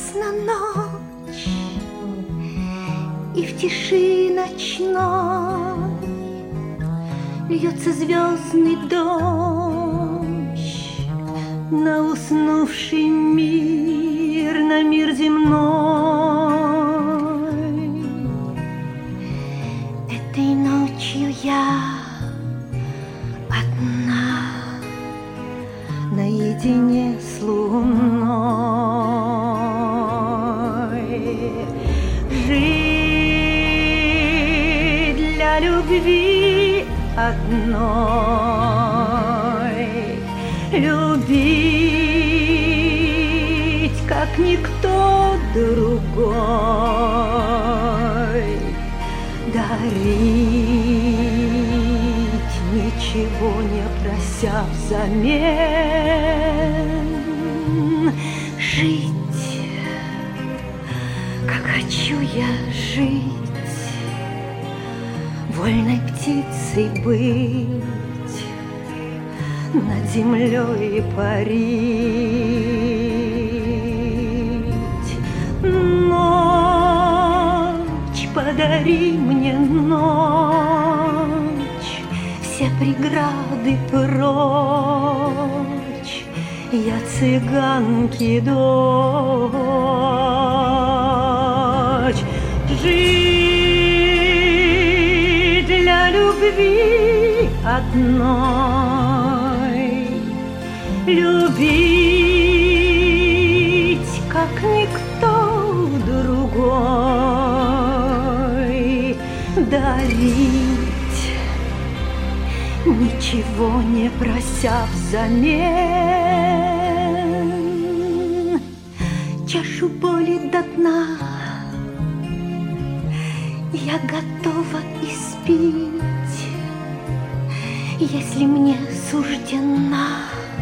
ясна ночь, и в тиши ночной льется звездный дождь на уснувший мир, на мир земной. Этой ночью я одна, наедине с луной. Жить для любви одной, любить, как никто другой, дарить, ничего не прося взамен. Жить, как хочу я жить, вольной птицей быть, над землей парить. Ночь, подари мне ночь, все преграды прочь, я цыганки дочь. Жить для любви одной, любить, как никто другой, дарить, ничего не прося взамен. Чашу боли до дна я готова испить, если мне суждена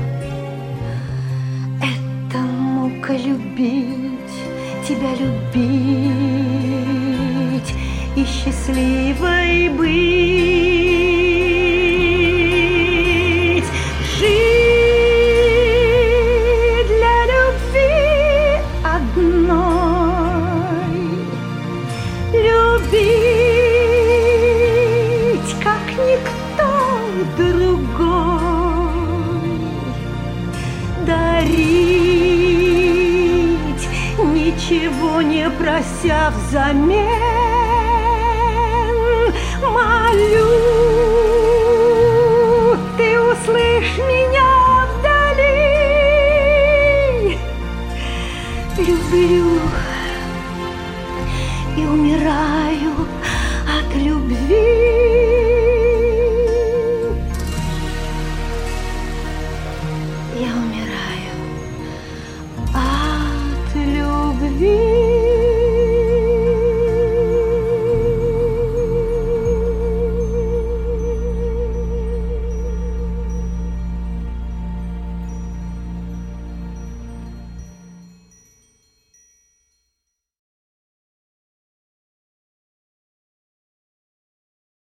эта мука любить, тебя любить и счастливой быть. Жить для любви одной, любить, как никто другой, дарить, ничего не прося взамен. Молю, ты услышь меня.